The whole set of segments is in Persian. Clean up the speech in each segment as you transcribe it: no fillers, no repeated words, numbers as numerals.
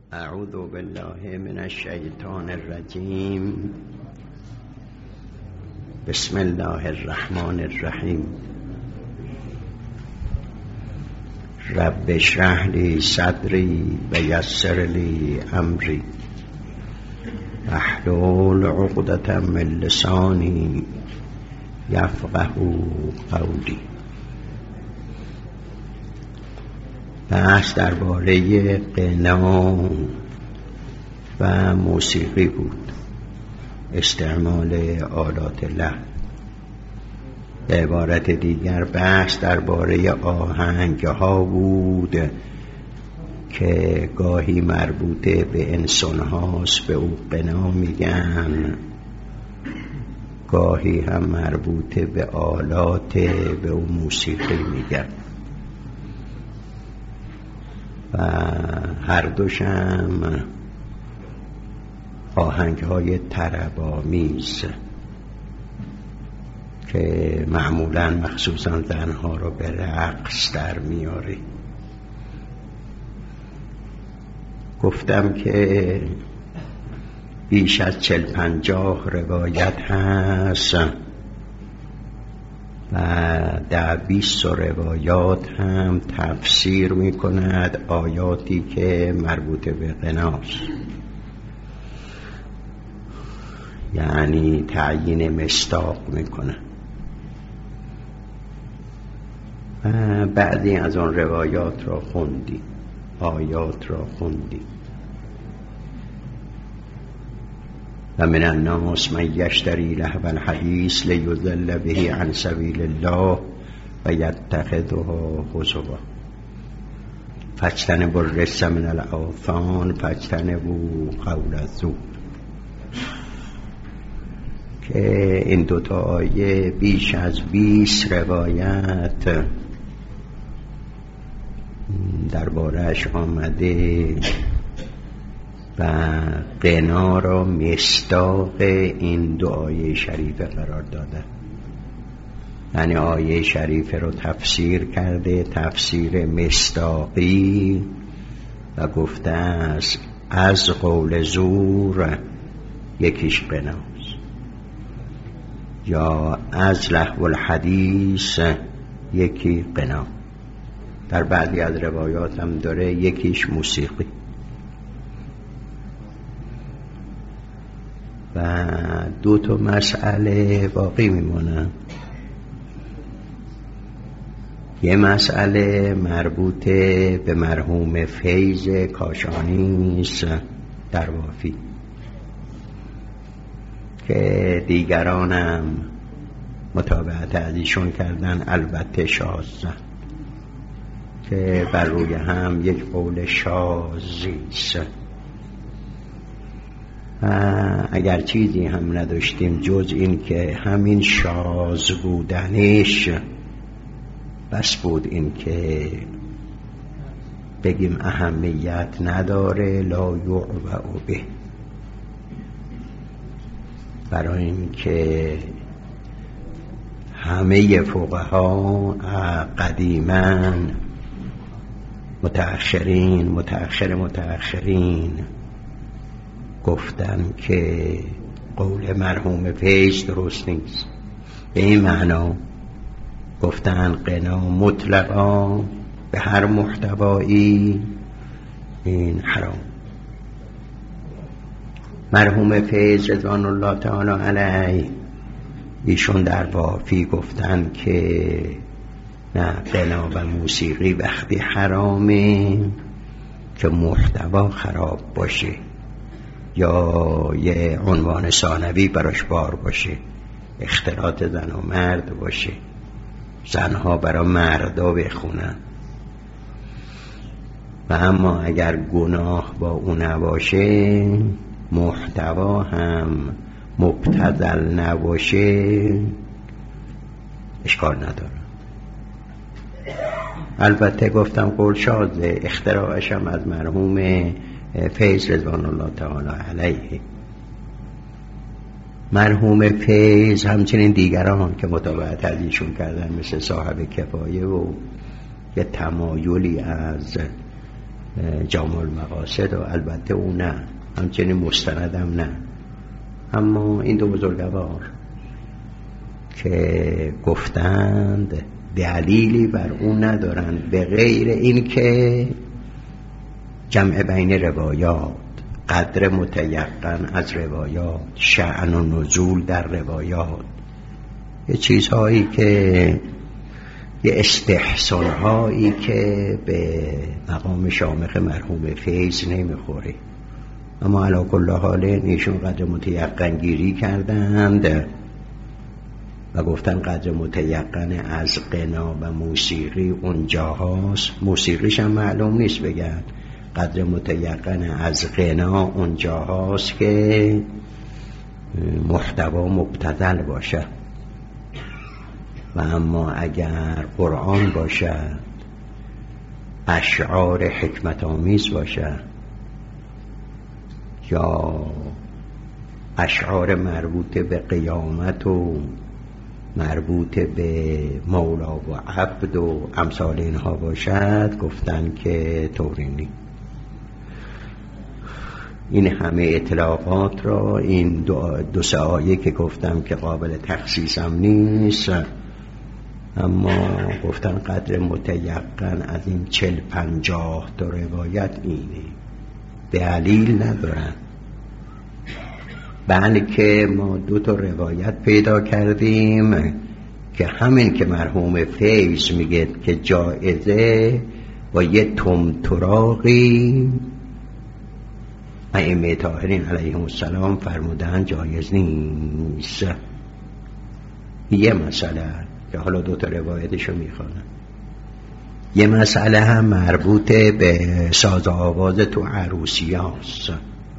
اعوذ بالله من الشیطان الرجیم. بسم الله الرحمن الرحیم. رب اشرح لی صدری و یسر لی امری واحلل عقدة من لسانی یفقهوا قولی. بحث درباره غنا و موسیقی بود، استعمال آلات لحن. به عبارت دیگر بحث درباره آهنگ ها بود که گاهی مربوطه به انسان هاست، به او غنا میگن، گاهی هم مربوطه به آلات، به او موسیقی میگن. و هر دوشم آهنگ های طرب‌آمیز که معمولاً مخصوصاً زنها رو به رقص در میاره. گفتم که بیش از 40-50 روایت هست و 10-20 روایات هم تفسیر می کند آیاتی که مربوط به غناست، یعنی تعیین مصداق می کند. و بعضی از آن روایات را خوندیم، آیات را خوندیم. و من الناس من یشتری لهو الحدیث لیضل به عن سبیل الله و یتخذه هزوا فاجتنبوا الرجس من الاوثان فاجتنبوا قول الزور. که این دوتا آیه بیش از 20 روایت درباره‌اش آمده و غنا را مصداق این دو آیه شریفه قرار داده. یعنی آیه شریفه رو تفسیر کرده، تفسیر مصداقی، و گفته است از قول زور یکیش غناست، یا از لهو الحدیث یکی غنا. در بعضی از روایات هم داره یکیش موسیقی. و دو تا مسئله باقی میمونن. یه مسئله مربوط به مرحوم فیض کاشانی است در وافی که دیگرانم متابعت از ایشون کردن، البته شاذ، که بر روی هم یک قول شاذی است. اگر چیزی هم نداشتیم جز این که همین شاذ بودنش بس بود، این که بگیم اهمیت نداره، لا یعبأ به، برای این که همه فقها قدیما متأخرین گفتن که قول مرحوم فیض درست نیست. به این معنا گفتن غنا مطلقا به هر محتوایی این حرام. مرحوم فیض رضوان الله تعالی علیه ایشون در وافی گفتن که نه، غنا و موسیقی وقتی حرامه که محتوا خراب باشه یا یه عنوان ثانوی براش بار باشه، اختلاط زن و مرد باشه، زنها برای مردا بخونن. و اما اگر گناه با اون نباشه، محتوا هم مبتذل نباشه، اشکال نداره. البته گفتم قول شاذه، اختراعش هم از مرحوم فیض رضوان الله تعالی علیه. مرحوم فیض همچنین دیگران که متابعت از ایشون کردن مثل صاحب کفایه و یه تمایلی از جامع المقاصد و البته اون نه، همچنین مستندم نه. اما این دو بزرگوار که گفتند دلیلی بر اون ندارند به غیر این که جمع بین روایات، قدر متیقن از روایات، شأن و نزول در روایات، یه چیزهایی که یه استحسانهایی که به مقام شامخ مرحوم فیض نمیخوره. اما علی کل حال ایشون قدر متیقن گیری کردند و گفتن قدر متیقن از غنا و موسیقی اونجا هاست. موسیقیش هم معلوم نیست بگن، قدر متیقن از غنا اونجا هاست که محتوا مبتذل باشه. و اما اگر قرآن باشد، اشعار حکمت آمیز باشد، یا اشعار مربوط به قیامت و مربوط به مولا و عبد و امثال اینها باشد، گفتن که طوری. این همه اطلاقات را، این دو سه آیه که گفتم که قابل تخصیص هم نیست، اما گفتن قدر متیقن از این 40-50 تا روایت اینه، دلیل ندارن. بلکه ما 2 تا روایت پیدا کردیم که همین که مرحوم فیض میگه که جایزه و یه تمتراقی ائمه طاهرین علیهم السلام فرمودن جایز نیست. یه مسئله که حالا 2 تا روایتشو میخوانم. یه مسئله هم مربوط به ساز آواز تو عروسی هاست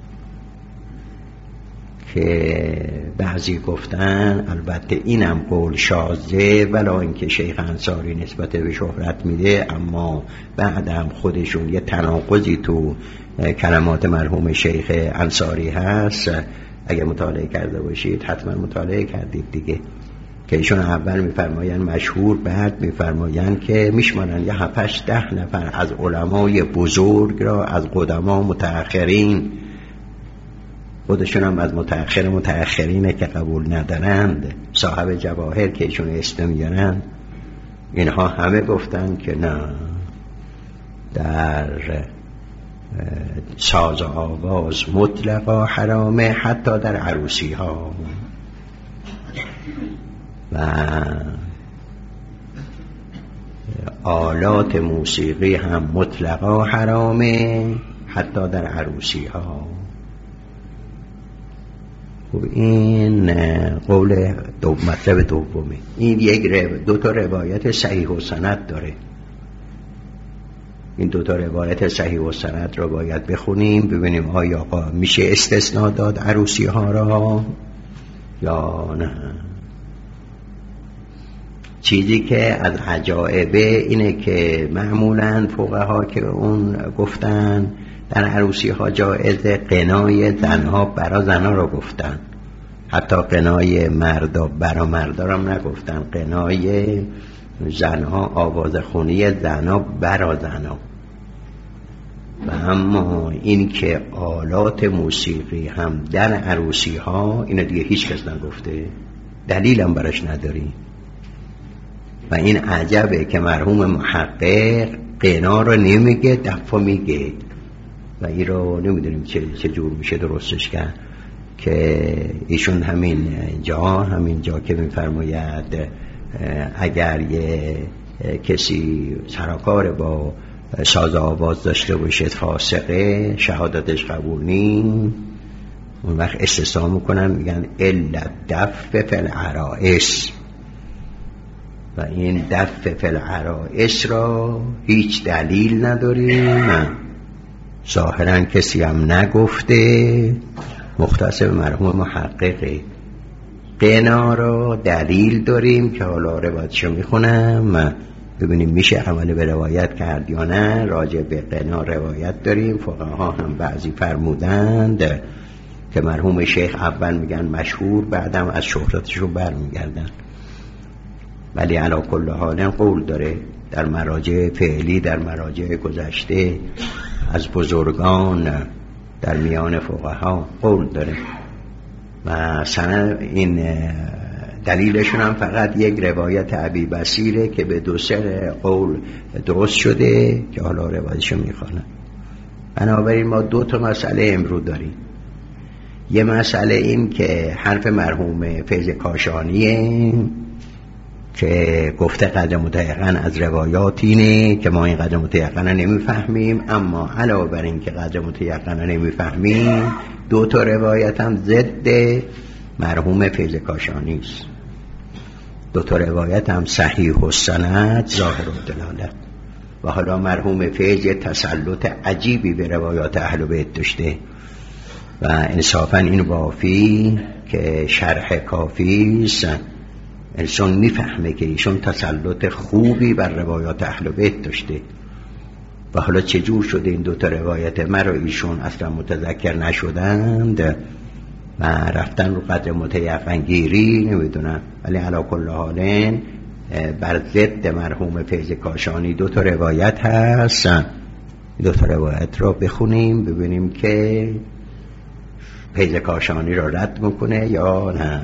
که بعضی گفتن، البته اینم قول شاذه ولا اینکه شیخ انصاری نسبت به شهرت میده، اما بعدم خودشون یه تناقضی تو کلمات مرحوم شیخ انصاری هست. اگه مطالعه کرده باشید، حتما مطالعه کردید دیگه، که ایشون اول میفرماین مشهور، بعد میفرماین که میشمارن یه 7-8 نفر از علمای بزرگ را، از قدما متأخرین، خودشون هم از متأخرینه که قبول ندارند، صاحب جواهر که ایشون اسم میارن، اینها همه گفتن که نه، در ساز آواز مطلقا حرامه، حتی در عروسی ها، و آلات موسیقی هم مطلقا حرامه، حتی در عروسی ها. خب این قول مطلب دومه. این 2 تا روایت صحیح و سند داره. این 2 تا روایت صحیح و سند رو باید بخونیم ببینیم آیا میشه استثناء داد عروسی ها را یا نه. چیزی که از عجائبه اینه که معمولاً فقها که اون گفتن در عروسی ها جایزه، قنای زنها برا زنها رو گفتن، حتی قنای مردا برا مردا رو هم نگفتن، قنای زنها، آوازخونی زنها برا زنها. و اما این که آلات موسیقی هم در عروسی ها، اینو دیگه هیچ کس نگفته، دلیل هم براش نداری. و این عجبه که مرحوم محقق قنا رو نمیگه، دفع میگه، و این رو نمیدونیم چه جور میشه درستش کرد. که ایشون همین جا که میفرماید اگر یه کسی سرکار با ساز آواز داشته باشه فاسقه، شهادتش قبول نیست، اون وقت استثناء میکنن میگن الا دف فی العرائس، و این دف فی العرائس را هیچ دلیل نداریم، ظاهرا کسی هم نگفته، مختص به مرحوم محققه. قنا را دلیل داریم که حالا روایتشو میخونم ببینیم میشه عمل به روایت کرد یا نه. راجع به قنا روایت داریم، فقها هم بعضی فرمودند که مرحوم شیخ اول میگن مشهور، بعدم از شهرتشو برمیگردن، ولی علی کل حال قول داره در مراجع فعلی، در مراجع گذشته از بزرگان در میان فقها قول داره و سند این دلیلشون هم فقط یک روایت ابی بصیره که به 2-3 قول درست شده که حالا روایتشو میخوانم. بنابراین ما 2 مسئله امروز داریم. یه مسئله این که حرف مرحوم فیض کاشانیه که گفته قدر متیقن از روایات اینه که ما این قدر متیقن نمیفهمیم، اما علاوه بر این که قدر متیقن نمیفهمیم 2 روایت هم ضد مرحوم فیض کاشانی است. 2 روایت هم صحیح السند ظاهر الدلاله. و حالا مرحوم فیض تسلط عجیبی به روایات اهل بیت داشته و انصافا این وافی که شرح کافی است انسان میفهمه که ایشون تسلط خوبی بر روایات اهل بیت داشته. و حالا چجور شده این 2 روایت مرا ایشون اصلا متذکر نشدند و رفتن رو قدر متیقن گیری نمیدونم، ولی علی کل حال بر ضد مرحوم فیض کاشانی 2 روایت هست. 2 روایت رو بخونیم ببینیم که فیض کاشانی رو رد میکنه یا نه.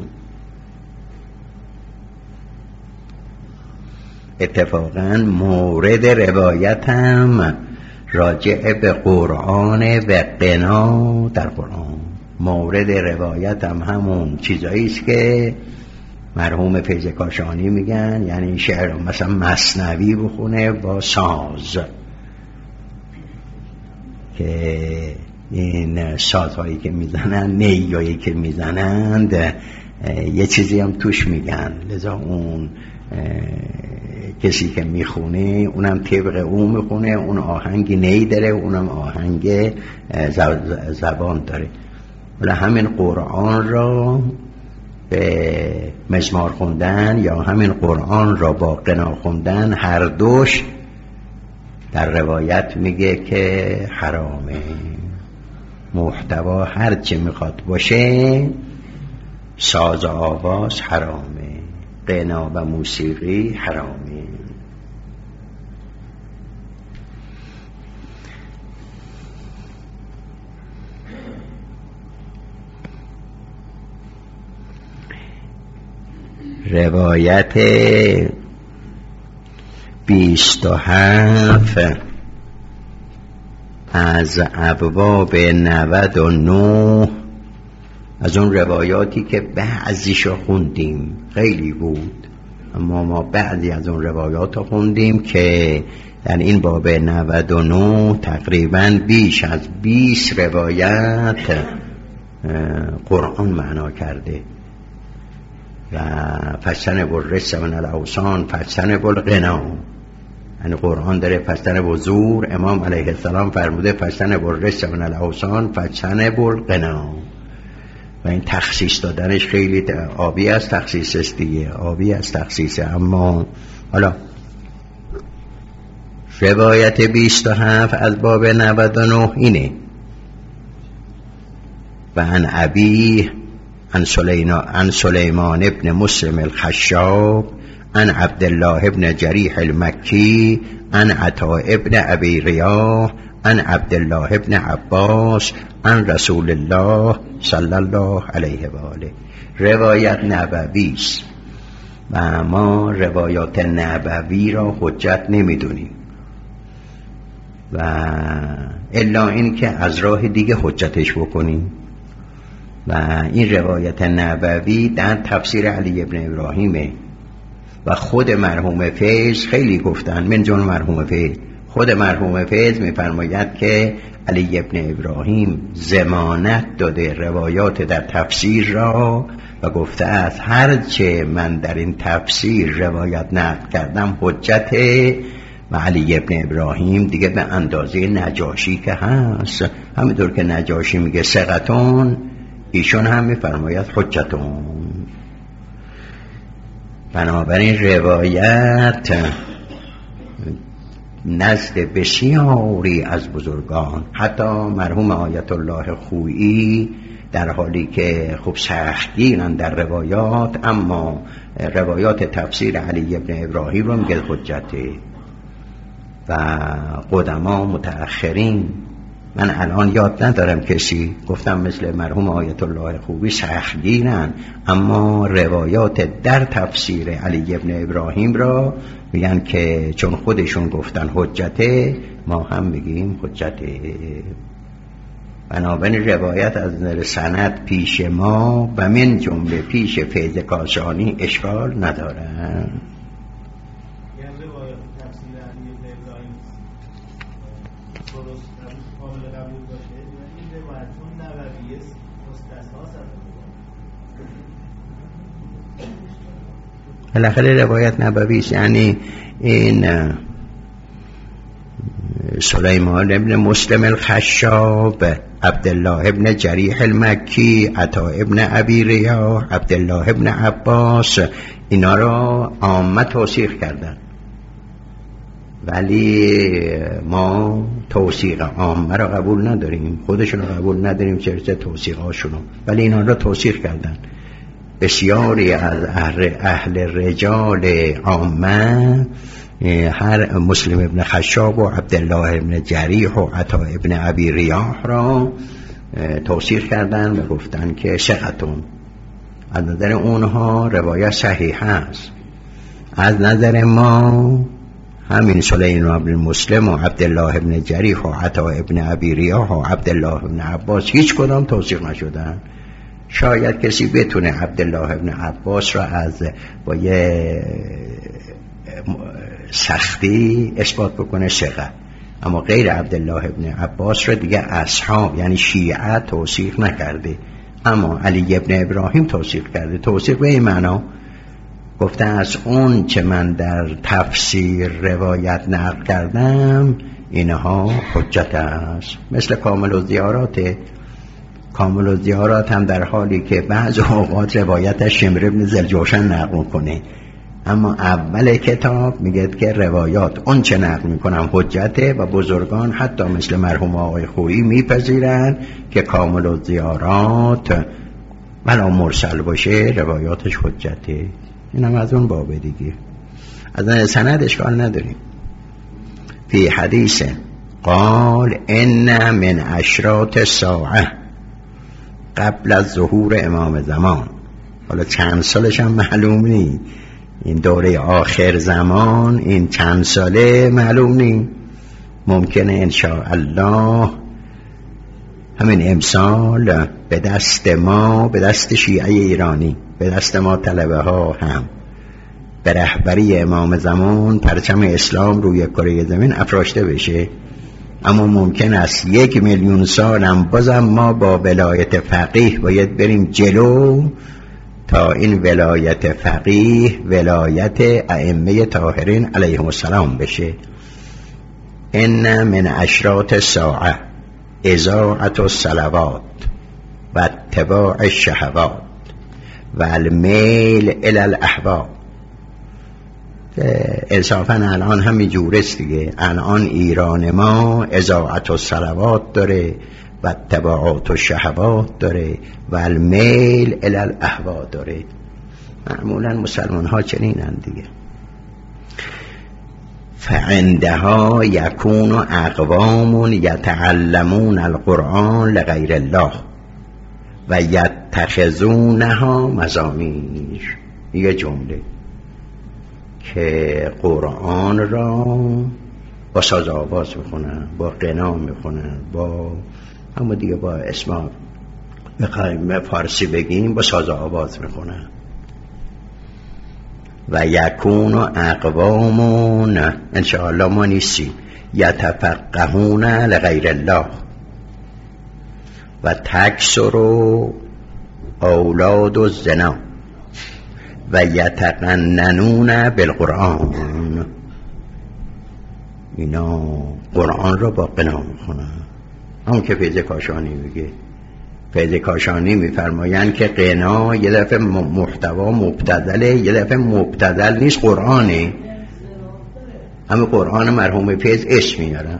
اتفاقا مورد روایت هم راجع به قرآن و قنا در قرآن. مورد روایت هم همون چیزایی است که مرحوم فیض کاشانی میگن، یعنی شعر مثلا مثنوی بخونه با ساز که این سازهایی که میزنن نیایی که میزنند یه چیزی هم توش میگن، لذا اون کسی که میخونه اونم طبق اون میخونه، اون آهنگی نی داره اونم آهنگ زبان داره. ولی همین قرآن را به مزمار خوندن یا همین قرآن را با قنا خوندن هر دوش در روایت میگه که حرامه. محتوا هر چی میخواد باشه، ساز و آواز حرامه، قنا و موسیقی حرامه. روایت 27 از ابواب 99 از اون روایاتی که بعضیشو خوندیم، خیلی بود اما ما بعضی از اون روایات رو خوندیم که در این باب 99 تقریبا بیش از 20 روایت قرآن معنا کرده و فجتنبوا الرجس من الاوثان فجتنبوا الغنا. یعنی قرآن داره فجتنبوا الزور، امام علیه السلام فرموده فجتنبوا الرجس من الاوثان فجتنبوا الغنا. و این تخصیص دادنش خیلی آبی از تخصیص است دیگه، آبی از تخصیصه. اما حالا روایت 27 از باب 99 اینه: و عن ابی عن سلیمان ابن مسلم الخشاب عن عبدالله ابن جریح المکی عن عطاء ابن ابی ریاح عن عبدالله ابن عباس عن رسول الله صلی الله علیه و آله. روایت نبوی است و ما روایات نبوی را حجت نمیدونیم و الا این که از راه دیگه حجتش بکنیم. و این روایت نبوی در تفسیر علی ابن ابراهیمه و خود مرحوم فیض خیلی گفتن، من جمله مرحوم فیض، خود مرحوم فیض میفرماید که علی ابن ابراهیم ضمانت داده روایات در تفسیر را و گفته است هرچه من در این تفسیر روایت نقل کردم حجته. و علی ابن ابراهیم دیگه به اندازه نجاشی که هست، همینطور که نجاشی میگه ثقتون، ایشون هم میفرماید حجتون. بنابراین روایت نزد بسیاری از بزرگان، حتی مرحوم آیت الله خویی در حالی که خوب سختگیرن در روایات، اما روایات تفسیر علی ابن ابراهیم رو میگه حجته. و قدما متأخرین. من الان یاد ندارم کسی، گفتم مثل مرحوم آیت الله خوبی سختگیرن، اما روایات در تفسیر علی ابن ابراهیم را میگن که چون خودشون گفتن حجته، ما هم میگیم حجته. بنابراین روایت از نظر سند پیش ما و من جمله پیش فیض کاشانی اشکال ندارن. بالاخره روایت نبوی است. یعنی این سلیمان ابن مسلم الخشاب، عبدالله ابن جریح المکی، عطا ابن ابی ریاح، عبدالله ابن عباس، اینا را عامه توثیق کردن، ولی ما توثیق عامه را قبول نداریم، خودشون را قبول نداریم، چرا توثیقاشونو، ولی اینا را توثیق کردن. بسیاری از اهل رجال عامه هر مسلم ابن خشاب و عبدالله ابن جریح و عطا ابن ابی ریاح را توثیق کردن و گفتن که ثقتون. از نظر اونها روایت صحیح است. از نظر ما همین سلیمان ابن مسلم و عبدالله ابن جریح و عطا ابن ابی ریاح و عبدالله ابن عباس هیچ کدام توثیق نشدن. شاید کسی بتونه عبدالله ابن عباس را از با یه سختی اثبات بکنه ثقه، اما غیر عبدالله ابن عباس را دیگه اصحاب یعنی شیعه توثیق نکرده، اما علی ابن ابراهیم توثیق کرده. توثیق به این معنا گفته از اون که من در تفسیر روایت نقل کردم اینها حجت است. مثل کامل الزیارات. کامل الزیارات هم در حالی که بعض اوقات روایتش شمر ابن ذوالجوشن نقل کنه، اما اول کتاب میگه که روایات اون چه نقل میکنم حجته و بزرگان حتی مثل مرحوم آقای خویی میپذیرن که کامل الزیارات ولا مرسل باشه روایاتش حجته. این هم از اون بابه دیگه. از این سند اشکال نداریم. فی حدیث قال ان من اشراط الساعه قبل از ظهور امام زمان. حالا چند سالش هم معلوم نی، این دوره آخر زمان این چند ساله معلوم نی، ممکنه انشاءالله همین امسال به دست ما، به دست شیعه ایرانی، به دست ما طلبه ها هم به رهبری امام زمان پرچم اسلام روی کره زمین افراشته بشه. اما ممکن است 1 میلیون سال هم بازم ما با ولایت فقیه باید بریم جلو تا این ولایت فقیه ولایت ائمه طاهرین علیهم السلام بشه. ان من اشراط الساعه اذاعة الصلوات و اتباع الشهوات و المیل الی الاهوا. انصافا الان همین جورست دیگه. الان ایران ما اذاعة الصلوات داره و اتباعات الشهوات داره و المیل الی الاهوا داره. معمولا مسلمان ها چنینن دیگه. فعندها یکون اقوام یتعلمون القرآن لغیر الله و یتخذونها مزامیر. یه جمله که قرآن را با ساز آواز میخونن، با غنا میخونن، با اما دیگه با اسم بخوایم فارسی بگیم با ساز آواز میخونن. و یکون اقوامون انشاءالله ما نیستیم یتفقهون لغیر الله و تکسر اولاد الزنا و یتقننون بالقرآن. اینا قرآن را با غنا میخونن. همون که فیض کاشانی میگه. فیض کاشانی میفرمایند که غنا یه دفعه محتوا مبتذله، یه دفعه مبتذل نیست، قرآنه. همه قرآن مرحوم فیض اسم میارن،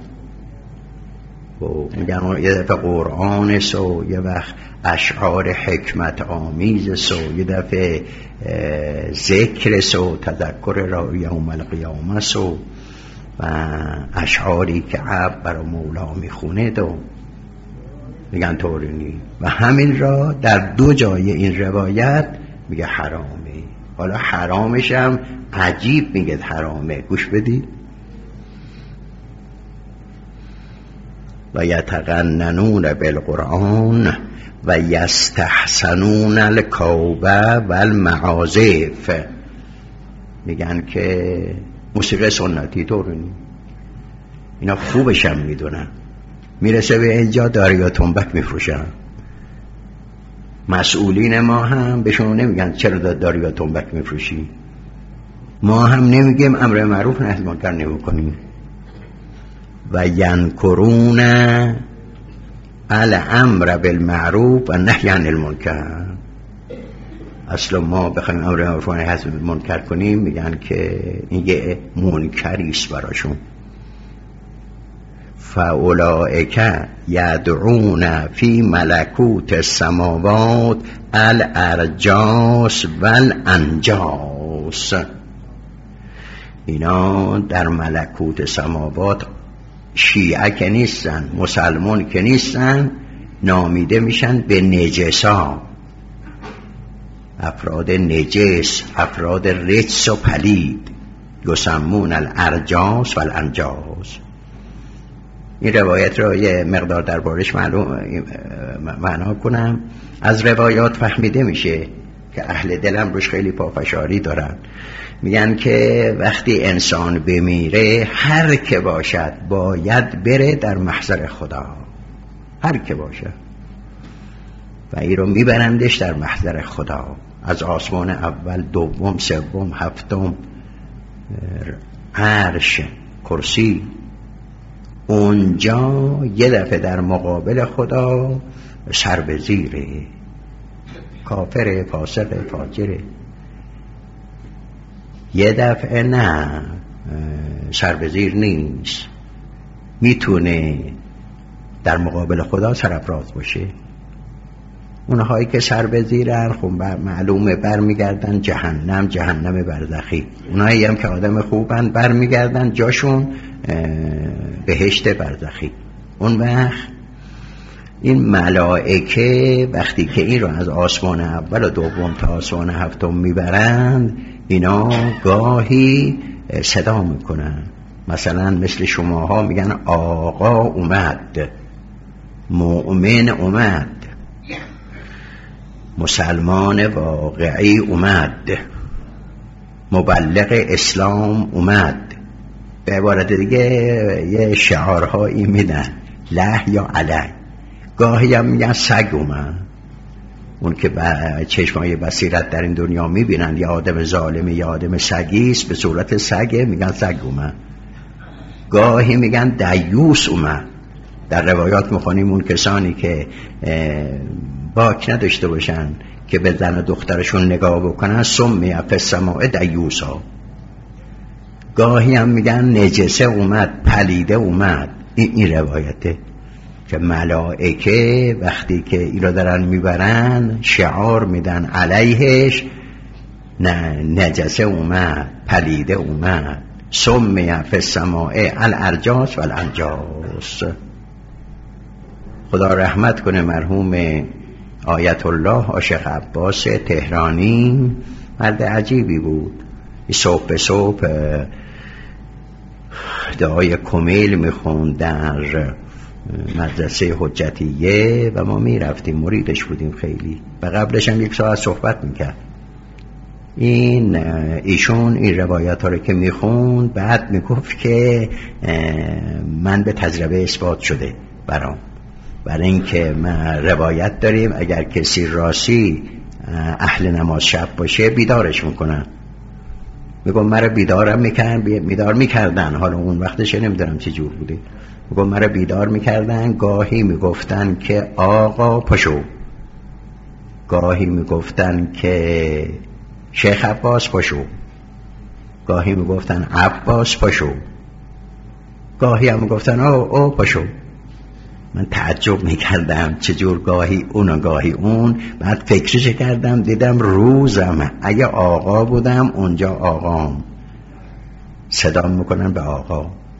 میگن یه دفعه قرآن سو، یه وقت اشعار حکمت آمیز سو، یه دفعه ذکر سو، تذکر را یوم القیامه سو. و اشعاری که عبد برای مولا میخونه و میگن تورینی و همین را در 2 جای این روایت میگه حرامه. حالا حرامش هم عجیب میگه حرامه، گوش بدید. و یتغننون بالقرآن و یستحسنون الکوبه و المعازف، میگن که موسیقی سنتی تورینی اینا خوبش هم میدونن. میرسه به اینجا داریا تنبک میفروشن. مسئولین ما هم بهشون نمیگن چرا داریا تنبک میفروشی، ما هم نمیگیم امر معروف نهی منکر نمیکنیم. و ینکرون الامر بالمعروف و نهی عن المنکر. اصلا ما بخوایم امر معروف و نهی عن المنکر کنیم میگن که این یه منکری است براشون. فاولئک یدعون فی ملکوت السماوات الارجاس والانجاس. اینا در ملکوت سماوات شیعه که نیستن، مسلمان که نیستن، نامیده میشن به نجسا، افراد نجس، افراد رجس و پلید، یسمون الارجاس والانجاس. این روایت را یه مقدار دربارش معنا کنم. از روایات فهمیده میشه که اهل دلم روش خیلی پافشاری دارن. میگن که وقتی انسان بمیره هر که باشد باید بره در محضر خدا، هر که باشد، و این رو میبرندش در محضر خدا، از آسمان اول، دوم، سوم، هفتم، عرش، کرسی. اونجا یه دفعه در مقابل خدا سر به زیره، کافر، فاسق، فاجره. یه دفعه نه، سر به زیر نیست، میتونه در مقابل خدا سرافراز باشه. اونهایی که سر به زیرن خب معلومه برمیگردن جهنم، جهنم برزخی. اونهایی هم که آدم خوبن برمیگردن جاشون بهشت برزخی. اون وقت این ملائکه وقتی که این رو از آسمان اول و دوم تا آسمان هفتم میبرند، اینا گاهی صدا میکنن، مثلا مثل شماها میگن آقا اومد، مؤمن اومد، مسلمان واقعی اومد، مبلغ اسلام اومد. به عبارت دیگه یه شعارهایی میدن، له یا علی. گاهی هم میگن سگ اومد. اون که چشمای بصیرت در این دنیا میبینن یا آدم ظالمی یا آدم سگیست، به صورت سگه، میگن سگ اومد. گاهی میگن دیوس اومد. در روایات میخونیم اون کسانی که باک نداشته باشن که به زن و دخترشون نگاه بکنن، سمی فی السماء دیوسا. گاهی هم میگن نجسه اومد، پلیده اومد. این روایته که ملائکه وقتی که این را دارن میبرن شعار میدن علیهش، نجسه اومد، پلیده اومد، سمی فی السماء الارجاس والانجاس. خدا رحمت کنه مرحوم آیت الله عاشق عباس تهرانی، مرد عجیبی بود. صبح به صبح دعای کمیل میخوند در مدرسه حجتیه و ما میرفتیم، مریدش بودیم خیلی، و قبلش هم 1 ساعت صحبت میکرد. ایشون این روایت ها رو که میخوند بعد میگفت که من به تجربه اثبات شده برام، برای اینکه ما روایت داریم اگر کسی راستی اهل نماز شب باشه بیدارش میکنن. میگم مرا بیدار میکردن، حالا اون وقتش نمیدونم چه جور بوده. میگم مرا بیدار میکردن، گاهی میگفتن که آقا پاشو، گاهی میگفتن که شیخ عباس پاشو، گاهی میگفتن عباس پاشو، گاهی هم میگفتن او پاشو. من تعجب میکردم چجور گاهی اون و گاهی اون. بعد فکرش کردم دیدم روزم اگه آقا بودم اونجا آقام صدا میکنن به آقا،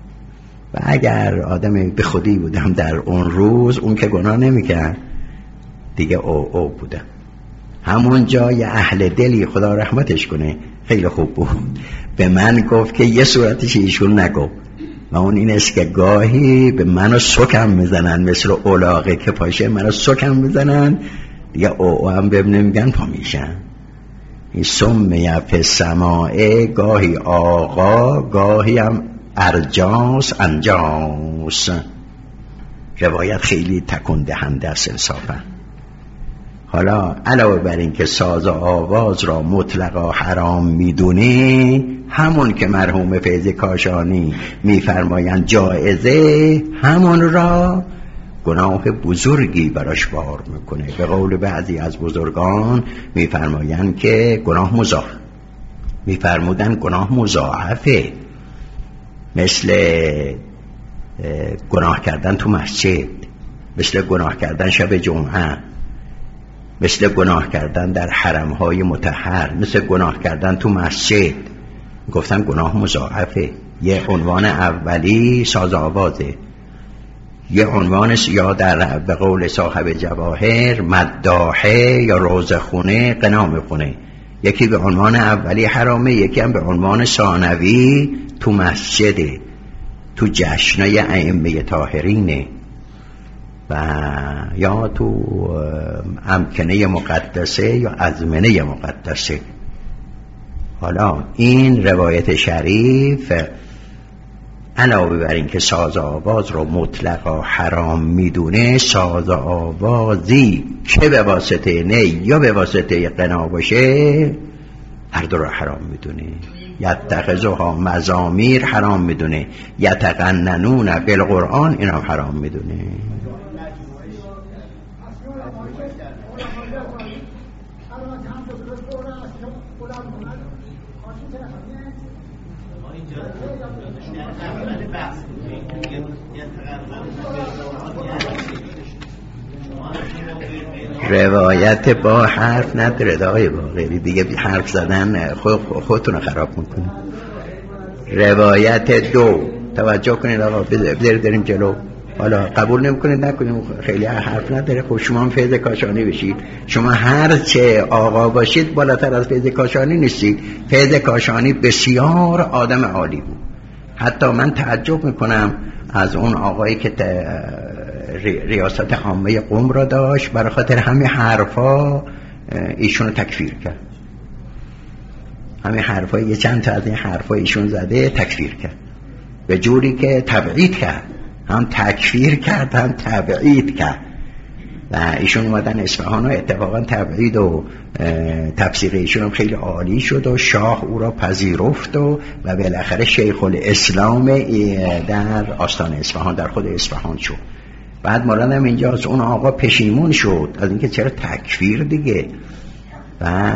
و اگر آدم به خودی بودم در اون روز، اون که گناه نمیکرد دیگه او بودم. همون جای اهل دلی خدا رحمتش کنه خیلی خوب بود، به من گفت که یه صورتش ایشون نگو، و اون این است که گاهی به منو سکم میزنن، مثل اولاغه که پاشه منو سکم میزنن دیگه او هم ببینه میگن پا میشن. این سم فی سماعه، گاهی آقا گاهی هم ارجاس انجاس. روایت خیلی تکون دهنده است انصافا. حالا علاوه بر این که ساز و آواز را مطلقا حرام میدونی، همون که مرحوم فیض کاشانی میفرمایند جایزه، همون را گناه بزرگی براش بار میکنه. به قول بعضی از بزرگان میفرمایند که گناه مضاعف، میفرمودن گناه مضاعفه، مثل گناه کردن تو مسجد، مثل گناه کردن شب جمعه، مثل گناه کردن در حرمهای مطهر، مثل گناه کردن تو مسجد. گفتن گناه مضاعفه. یه عنوان اولی ساز آوازه، یه عنوان یا در به قول صاحب جواهر مداحه یا روزخونه قنام خونه. یکی به عنوان اولی حرامه، یکی هم به عنوان ثانوی تو مسجده، تو جشنای ائمه طاهرینه و یا تو امکنه مقدسه یا ازمنه مقدسه. حالا این روایت شریف علاوه بر این که ساز آواز رو مطلقا حرام میدونه، ساز آوازی که به واسطه نی یا به واسطه قنا باشه هر دو رو حرام میدونه. یتخذها مزامیر حرام میدونه، یتقننون بالقرآن این هم حرام میدونه. روایت با حرف نداره دعای باقری دیگه، حرف زدن خودتون رو خراب میکنه. روایت دو، توجه کنید آقا، بریم جلو. حالا قبول نمیکنید نکنید، خیلی حرف نداره. خب شما هم فیض کاشانی بشید، شما هر چه آقا باشید بالاتر از فیض کاشانی نیستید. فیض کاشانی بسیار آدم عالی بود. حتی من تعجب میکنم از اون آقایی که ریاست عامه قم را داشت، برای خاطر همین حرفا ایشونو تکفیر کرد. همین حرفا، یه چند تا از این حرفا ایشون زده تکفیر کرد، به جوری که تبعید کرد، هم تکفیر کرد هم تبعید کرد. و ایشون اومدن اصفهان و اتفاقا تبعید و تفسیر ایشون هم خیلی عالی شد و شاه او را پذیرفت و بالاخره شیخ الاسلام در آستان اصفهان، در خود اصفهان شد. بعد مولانا اینجا از اون آقا پشیمون شد از اینکه چرا تکفیر دیگه، و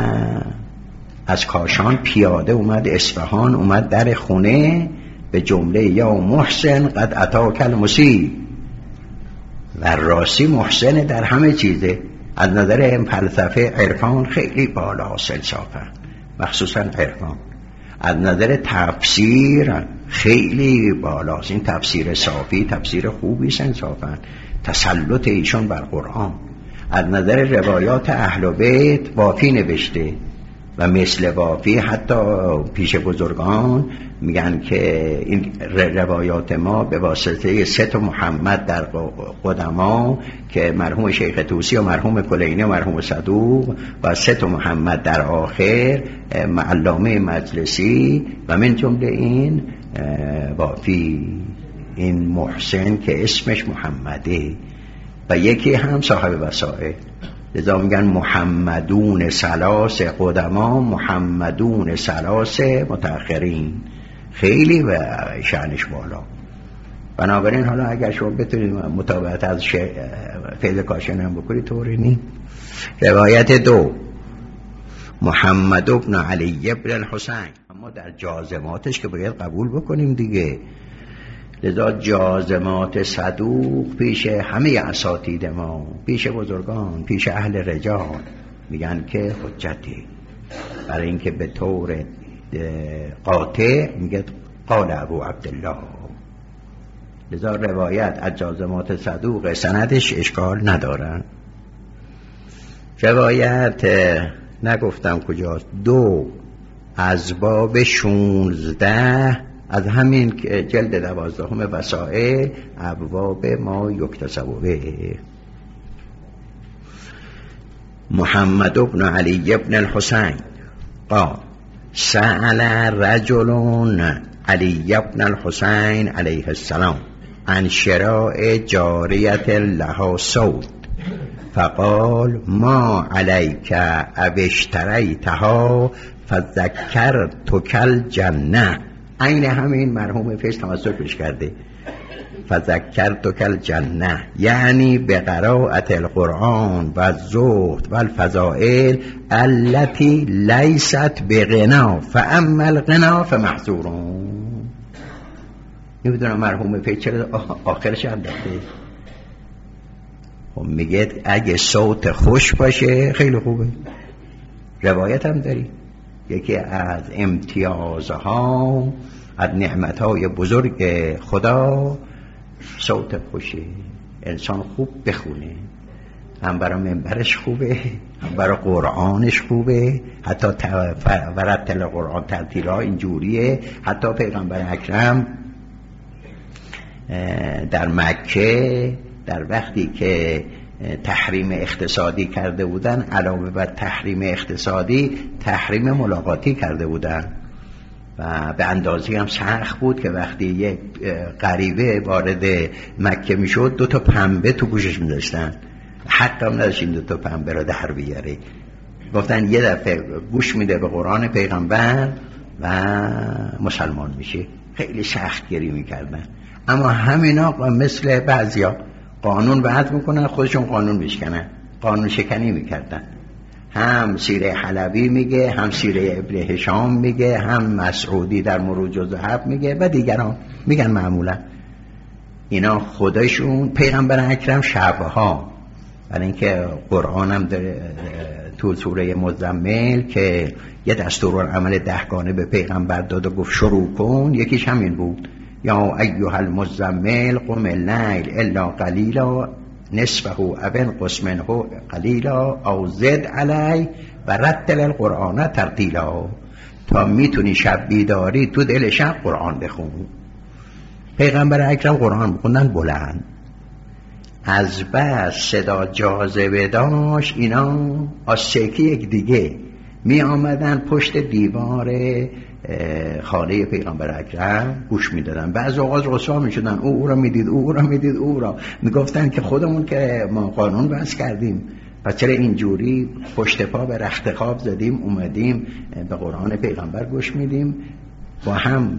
از کاشان پیاده اومد اصفهان، اومد در خونه به جمله یا محسن قد اتاک المسیء، و راستی محسن در همه چیزه. از نظر فلسفه عرفان خیلی بالاست انصافا، مخصوصا عرفان. از نظر تفسیر خیلی بالاست، این تفسیر صافی تفسیر خوبی است انصافا، تسلط ایشون بر قرآن. از نظر روایات اهل بیت وافی نوشته و مثل وافی حتی پیش بزرگان میگن که این روایات ما به واسطه سه محمد در قدما که مرحوم شیخ طوسی و مرحوم کلینی و مرحوم صدوق و سه محمد در آخر علامه مجلسی و من جمله این وافی، این محسن که اسمش محمده و یکی هم صاحب وسائل. لذا میگن محمدون ثلاث قدما، محمدون ثلاث متأخرین، خیلی و شأنش بالا. بنابراین حالا اگر شما بتونید مطابقت از فیض کاشانی هم بکنید طوری نی. روایت دو، محمد ابن علی ابن الحسین، اما در جازماتش که باید قبول بکنیم دیگه. لذا جازمات صدوق پیش همه اساتید ما، پیش بزرگان، پیش اهل رجال میگن که حجتی، برای اینکه به طور قاطع میگه قال ابو عبدالله، لذا روایت از جازمات صدوق سندش اشکال ندارن. روایت نگفتم کجاست، 2 از باب 16 از همین جلد 12 وسائل، ابواب ما یکتسب به. محمد بن علی بن الحسین قال سأل رجل علی بن الحسین علیه السلام عن شراء جاریة لها صوت فقال ما عليك ابشتریتها فذکرتک الجنه. عین همین مرحوم فیض تمسک پیش کرده، فذکرتک الجنه، یعنی به قراءت القرآن و الزهد و الفضائل التي لیست بغنا فاما الغنا فمحظورون. نمیدونم مرحوم فیض چرا آخرش هم داده. خب میگه اگه صوت خوش باشه خیلی خوبه. روایت هم داری، یکی از امتیازها از نعمتهای بزرگ خدا صوت خوشه. انسان خوب بخونه، هم برای منبرش خوبه، هم برای قرآنش خوبه. حتی ورتل قرآن ترتیل ها اینجوریه. حتی پیغمبر اکرم در مکه در وقتی که تحریم اقتصادی کرده بودن، علاوه بر تحریم اقتصادی تحریم ملاقاتی کرده بودن و به اندازی هم سخت بود که وقتی یک غریبه وارد مکه میشد 2 تا پنبه تو گوشش می‌ذاشتن. حق هم نداشت این 2 تا پنبه رو در بیاره. گفتن یه دفعه گوش میده به قرآن پیغمبر و مسلمان میشه. خیلی سخت گری میکردن. اما همینا مثل بعضیا قانون وضع میکنن، خودشون قانون میشکنن، قانون شکنی میکردن. هم سیره حلبی میگه، هم سیره ابن هشام میگه، هم مسعودی در مروج و ذهب میگه و دیگران میگن. معمولا اینا خودشون پیغمبر اکرم شبها، برای اینکه قرآن هم تو سوره مزمل که یه دستورالعمل 10 گانه به پیغمبر داد و گفت شروع کن، یکیش همین بود. یا ایها المزمل قم اللیل الا قلیلا نصفه او انقص منه قلیلا او زد علی و رتل القرآن ترتیلا. تا میتونی شب بیداری تو دل شب قرآن بخون. پیغمبر اکرم قرآن بخوندن بلند، از بس صدا جاذبه داشت. اینا از سکی یک دیگه می آمدن پشت دیوار خانه پیغمبر اکرم گوش می دادن. بعض اوقات رسوا می شدن، او را می دید، او را می دید، او را می گفتن که خودمون که ما قانون بس کردیم، پس چرا اینجوری پشت پا به رخت خواب زدیم اومدیم به قرآن پیغمبر گوش میدیم. با هم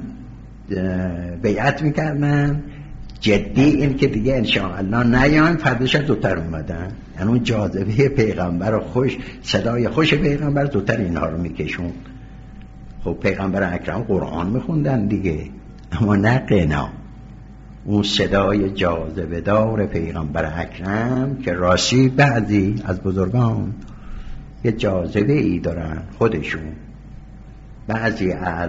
بیعت میکردن جدی این که دیگه انشاءالله نیان. فردش زودتر اومدن. یعنی اون جاذبه پیغمبر و خوش صدای خوش پیغمبر زودتر اینها رو میکشون. خب پیغمبر اکرم قرآن میخوندن دیگه، اما نه غنا. اون صدای جاذبه دار پیغمبر اکرم که راستی بعضی از بزرگان یه جاذبه ای دارن خودشون. بعضی از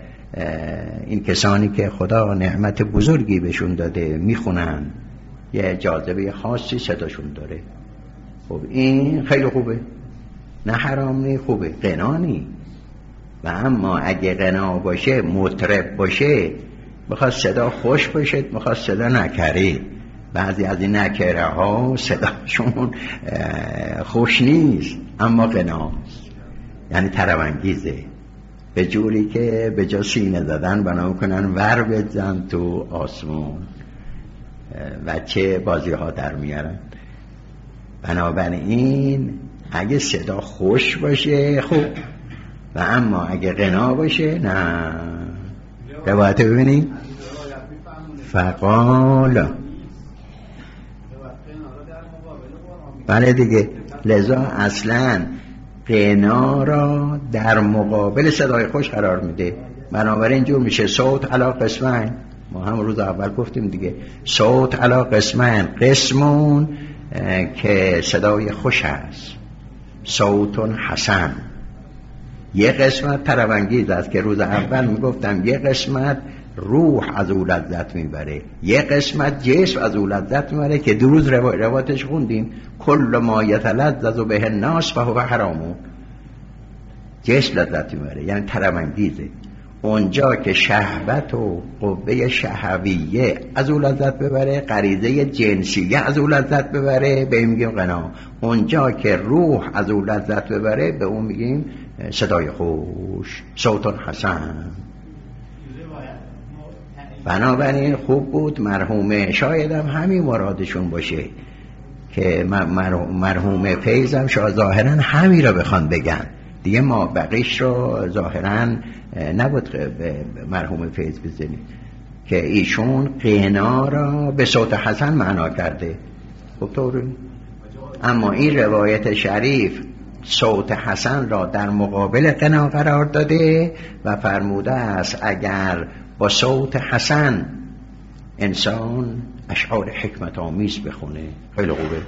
این کسانی که خدا نعمت بزرگی بهشون داده میخونن، یه جاذبه خاصی صداشون داره. خب این خیلی خوبه، نه حرام نی، خوبه، غنا نی. و اما اگه غنا باشه، مطرب باشه، بخواد صدا خوش باشه، بخواد صدا نکره. بعضی از این نکره ها صداشون خوش نیست اما غناست، یعنی طرب‌انگیزه، به جوری که به جا سینه زدن بنا کنن ور بزن تو آسمون و چه بازی ها در میارن. بنابراین اگه صدا خوش باشه خوب، و اما اگه غنا باشه نه. روایت ببینید. فقال بله دیگه، لذا اصلا غنا را در مقابل صدای خوش قرار میده. بنابراین اینجور میشه صوت علی قسمین. ما هم روز اول گفتیم دیگه، صوت علی قسمین، قسمون که صدای خوش هست، صوت حسن. یه قسمت طرب‌انگیز است که روز اول میگفتم، یه قسمت روح از او لذت میبره، یه قسمت جسم از او لذت میبره که دیروز روایتش خوندیم کل ما یتلذذ به الناس فهو حرام. جسم لذت میبره یعنی طرب انگیزه. اونجا که شهوت و قوه شهویه از او لذت ببره، غریزه جنسیه از او لذت ببره، به این میگیم غنا. اونجا که روح از او لذت ببره به اون میگیم صدای خوش، صوت حسن. بنابراین خوب بود مرحوم، شاید هم همین مرادشون باشه که مرحوم فیضم ظاهرا همین را بخوان بگن دیگه، ما بقیش رو ظاهرا نبود به مرحوم فیض بزنیم که ایشون غنا را به صوت حسن معنا کرده. خب طوری، اما این روایت شریف صوت حسن را در مقابل غنا قرار داده و فرموده است اگر با صوت حسن انسان اشعار حکمت آمیز بخونه خیلی خوبه.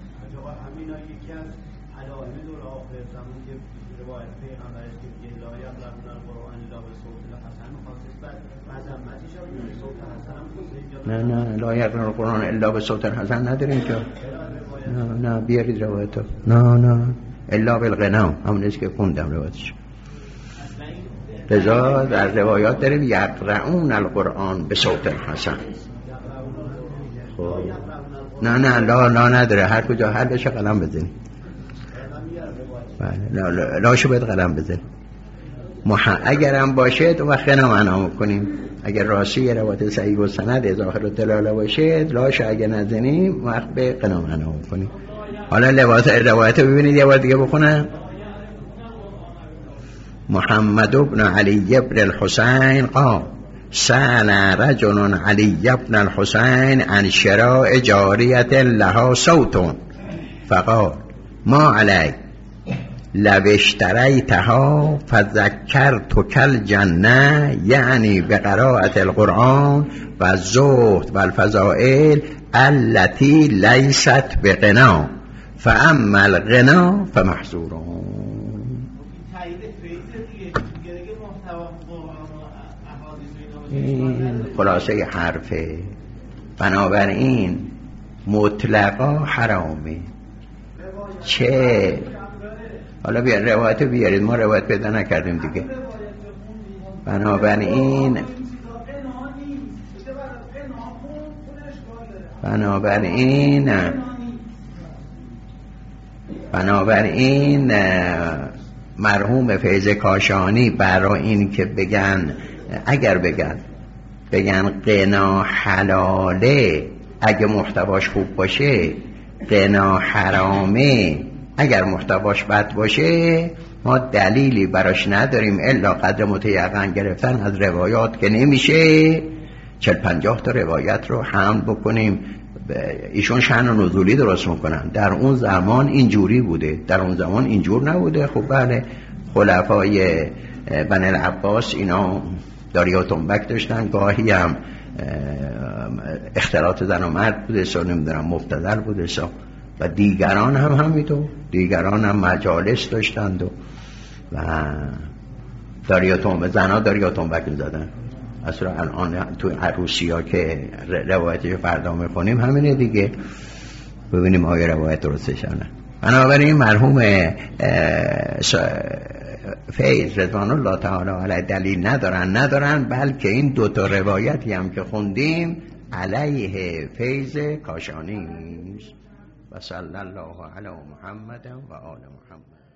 نه لا یقرأ القرآن الا بصوت حسن نداریم که. نه بیارید روایتو. نه الا بالغنا، همونیست که خوندم روایتش. لذا در روایات داریم یقرؤون القرآن به صوت حسن. خب نه لا نداره، هر کجا هر بشه قلم بزنی. بله لاشو باید قلم بزنی. اگرم باشه تو وقت غنا معنا میکنیم. اگر راستی روایت صحیح و سند ظاهر و دلاله باشه لاش اگه نزنیم وقت به غنا معنا میکنیم. حالا روایت ببینید یه بار دیگه بخونم. محمد بن علی بن الحسین قال سأل رجل علی بن الحسین عن شراء جاریة لها صوت فقال ما علی لو اشتریتها فذکرتک الجنه، یعنی به قراءت القرآن و الزهد و الفضائل التي لیست بغنا فاما الغنا فمحظورون. این خلاصه حرفه. بنابراین مطلقا حرامه. چه حالا روایت بیارید، ما روایت پیدا نکردیم دیگه. بنابراین مرحوم فیض کاشانی برای این که بگن اگر بگن غنا حلاله اگه محتواش خوب باشه، غنا حرامه اگر محتواش بد باشه، ما دلیلی براش نداریم الا قدر متیقن گرفتن از روایات که نمیشه 40-50 تا روایت رو حمل بکنیم. ایشون شأن و نزولی درست میکنن. در اون زمان اینجوری بوده، در اون زمان اینجور نبوده. خب بله خلفای بنی العباس اینا داری و تنبک داشتن، گاهی هم اختلاط زن و مرد بوده، نمیدونم مبتذل بوده و دیگران هم همینطور، دیگران هم مجالس داشتند و زنها داری و تنبک می‌زدن. اصلا الان تو عروسی ها که روایتش فردا می‌خونیم همینه دیگه، ببینیم آیا روایت درستش نه. بنابراین مرحوم فیض رضوان الله تعالی علیه دلیل ندارن بلکه این دوتا روایتی هم که خوندیم علیه فیض کاشانی است. و صلی الله علی محمد و آل محمد.